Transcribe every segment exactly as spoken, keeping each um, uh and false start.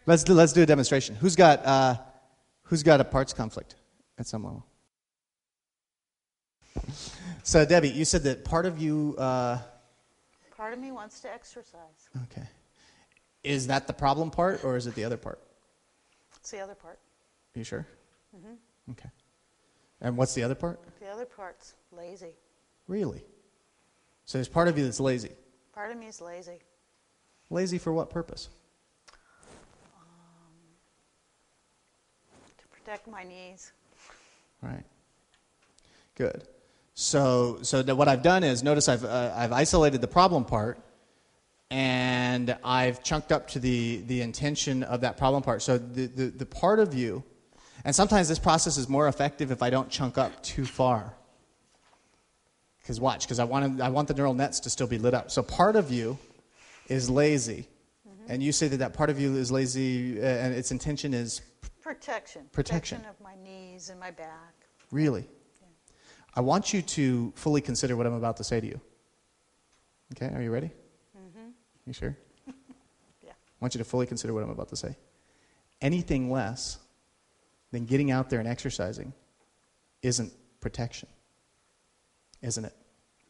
Let's do, let's do a demonstration. Who's got uh, who's got a parts conflict at some level? So Debbie, you said that part of you. Uh, part of me wants to exercise. Okay. Is that the problem part, or is it the other part? It's the other part. Are you sure? Mm-hmm. Okay. And what's the other part? The other part's lazy. Really? So there's part of you that's lazy. Part of me is lazy. Lazy for what purpose? Um, to protect my knees. Right. Good. So, so that what I've done is, notice I've uh, I've isolated the problem part, and I've chunked up to the the intention of that problem part. So the the, the part of you, and sometimes this process is more effective if I don't chunk up too far. Because watch, because I want I want the neural nets to still be lit up. So part of you is lazy, mm-hmm. and you say that that part of you is lazy, uh, and its intention is protection. Protection. Protection of my knees and my back. Really? Yeah. I want you to fully consider what I'm about to say to you. Okay, are you ready? Mm-hmm. You sure? Yeah. I want you to fully consider what I'm about to say. Anything less than getting out there and exercising isn't protection, isn't it?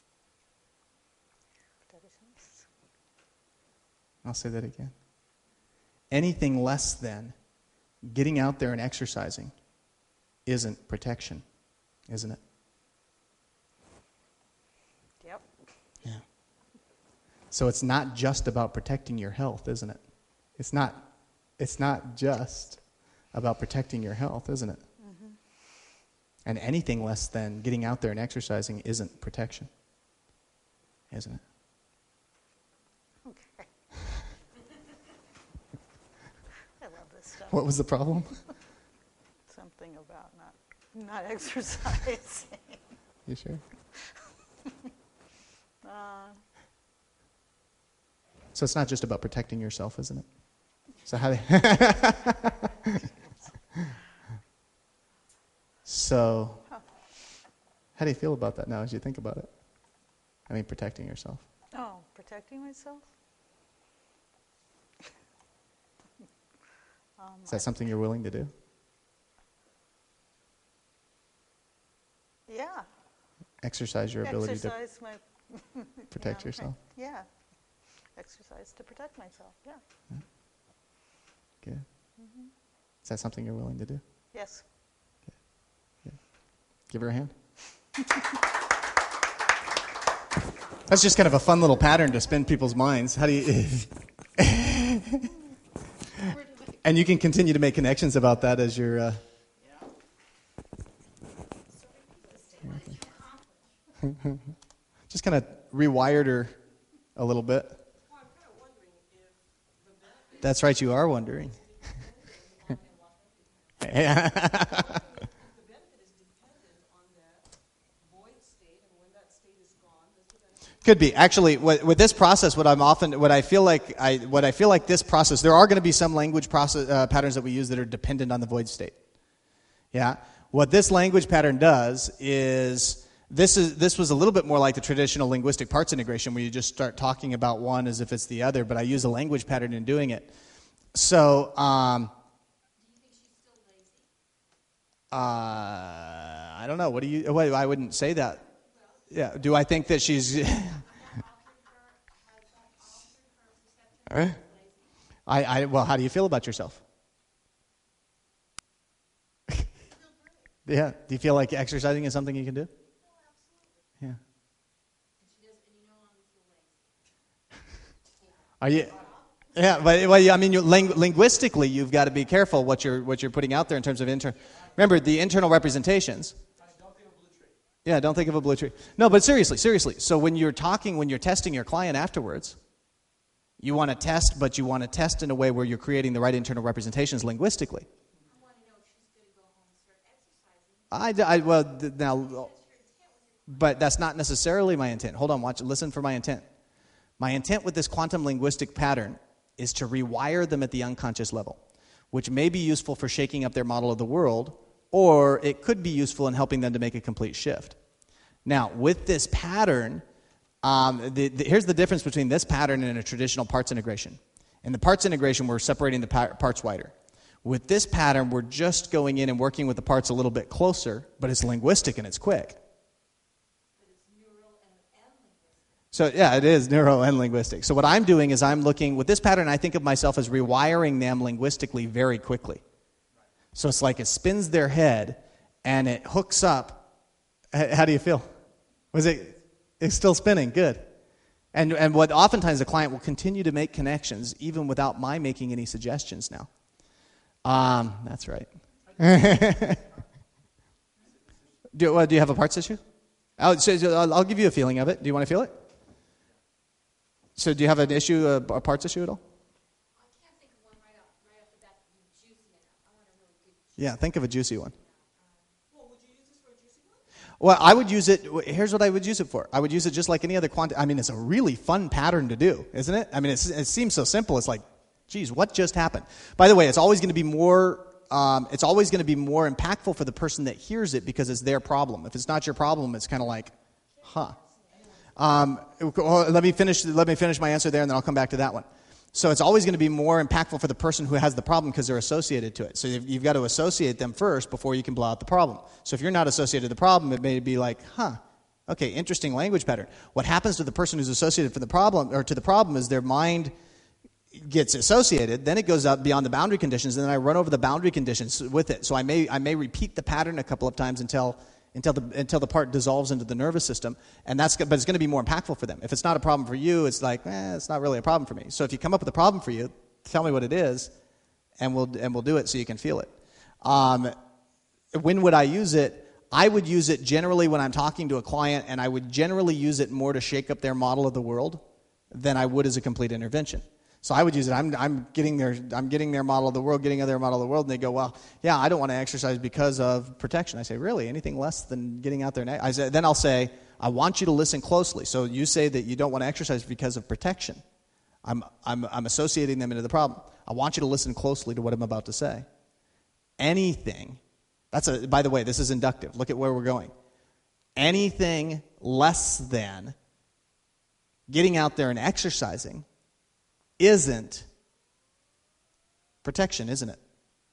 I'll say that again. Anything less than getting out there and exercising isn't protection, isn't it? Yep. Yeah. So it's not just about protecting your health, isn't it? It's not. It's not just about protecting your health, isn't it? Mm-hmm. And anything less than getting out there and exercising isn't protection, isn't it? Okay. I love this stuff. What was the problem? Something about not not exercising. You sure? uh, So it's not just about protecting yourself, isn't it? So how do So how do you feel about that now as you think about it? I mean, protecting yourself. oh, protecting myself? um, Is that something you're willing to do? Yeah. Exercise your ability Exercise my... to protect yeah, yourself? Yeah. Exercise to protect myself, yeah. Yeah. Good. Mm-hmm. Is that something you're willing to do? Yes. Okay. Yeah. Give her a hand. That's just kind of a fun little pattern to spin people's minds. How do you... And you can continue to make connections about that as you're... Uh, just kind of rewired her a little bit. That's right, you are wondering. Yeah. Could be. Actually, with, with this process, what I'm often, what I feel like, I, what I feel like this process, there are going to be some language process uh, patterns that we use that are dependent on the void state. Yeah. What this language pattern does is, this is this was a little bit more like the traditional linguistic parts integration, where you just start talking about one as if it's the other. But I use a language pattern in doing it. So, um, do you think she's still lazy? Uh, I don't know. What do you? Wait, I wouldn't say that. Yeah. Do I think that she's? I, I. Well, how do you feel about yourself? Yeah. Do you feel like exercising is something you can do? Yeah. Are you? Yeah, but well, I mean, you, ling- linguistically, you've got to be careful what you're what you're putting out there in terms of inter. Remember the internal representations. Don't think of a blue tree. Yeah, don't think of a blue tree. No, but seriously, seriously. So when you're talking, when you're testing your client afterwards, you want to test, but you want to test in a way where you're creating the right internal representations linguistically. I want to know if she's going to go home and start exercising. I, I well th- now. But that's not necessarily my intent. Hold on, watch. Listen for my intent. My intent with this quantum linguistic pattern is to rewire them at the unconscious level, which may be useful for shaking up their model of the world, or it could be useful in helping them to make a complete shift. Now, with this pattern, um, the, the, here's the difference between this pattern and a traditional parts integration. In the parts integration, we're separating the pa- parts wider. With this pattern, we're just going in and working with the parts a little bit closer, but it's linguistic and it's quick. So yeah, it is neuro and linguistic. So what I'm doing is I'm looking, with this pattern, I think of myself as rewiring them linguistically very quickly. So it's like it spins their head and it hooks up. H- How do you feel? Was it, it's still spinning, good. And and what oftentimes the client will continue to make connections even without my making any suggestions now. Um, that's right. do, well, do you have a parts issue? I'll, so, so I'll I'll give you a feeling of it. Do you want to feel it? So do you have an issue, a, a parts issue at all? I can't think of one right off, right off the bat that would be juicy enough. I want a really good juicy. Yeah, think of a juicy one. Well, would you use this for a juicy one? Well, I would use it, here's what I would use it for. I would use it just like any other quant. I mean, it's a really fun pattern to do, isn't it? I mean, it's, it seems so simple. It's like, geez, what just happened? By the way, it's always going to be more, um, it's always going to be more impactful for the person that hears it because it's their problem. If it's not your problem, it's kind of like, huh. Um, well, let me finish, let me finish my answer there and then I'll come back to that one. So it's always going to be more impactful for the person who has the problem because they're associated to it. So you've, you've got to associate them first before you can blow out the problem. So if you're not associated to the problem, it may be like, huh, okay, interesting language pattern. What happens to the person who's associated for the problem or to the problem is their mind gets associated, then it goes up beyond the boundary conditions, and then I run over the boundary conditions with it. So I may I may repeat the pattern a couple of times until until the until the part dissolves into the nervous system, and that's but it's going to be more impactful for them. If it's not a problem for you, it's like, eh, it's not really a problem for me. So if you come up with a problem for you, tell me what it is, and we'll and we'll do it so you can feel it. Um, when would I use it? I would use it generally when I'm talking to a client, and I would generally use it more to shake up their model of the world than I would as a complete intervention. So I would use it. I'm I'm getting their I'm getting their model of the world, getting their model of the world, and they go, well, yeah, I don't want to exercise because of protection. I say, really? Anything less than getting out there? And I say, then I'll say, I want you to listen closely. So you say that you don't want to exercise because of protection. I'm I'm I'm associating them into the problem. I want you to listen closely to what I'm about to say. Anything. That's a. By the way, this is inductive. Look at where we're going. Anything less than getting out there and exercising isn't protection, isn't it?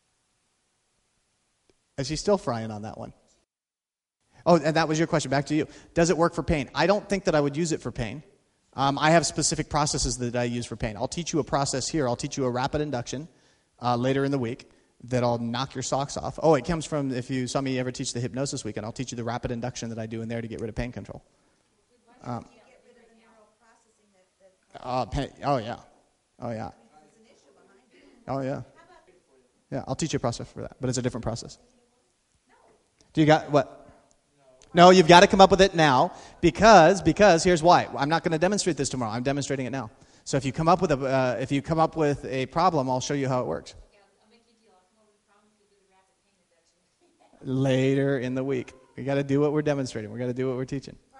Is she still frying on that one? Oh, and that was your question. Back to you. Does it work for pain? I don't think that I would use it for pain. Um, I have specific processes that I use for pain. I'll teach you a process here. I'll teach you a rapid induction uh, later in the week that'll knock your socks off. Oh, it comes from, if you saw me ever teach the hypnosis weekend, I'll teach you the rapid induction that I do in there to get rid of pain control. Um, uh, pain, oh, yeah. Oh, yeah. Oh, yeah. Yeah, I'll teach you a process for that, but it's a different process. Do you got what? No, you've got to come up with it now because because here's why. I'm not going to demonstrate this tomorrow. I'm demonstrating it now. So if you come up with a uh, if you come up with a problem, I'll show you how it works. Later in the week. We got to do what we're demonstrating. We got to do what we're teaching.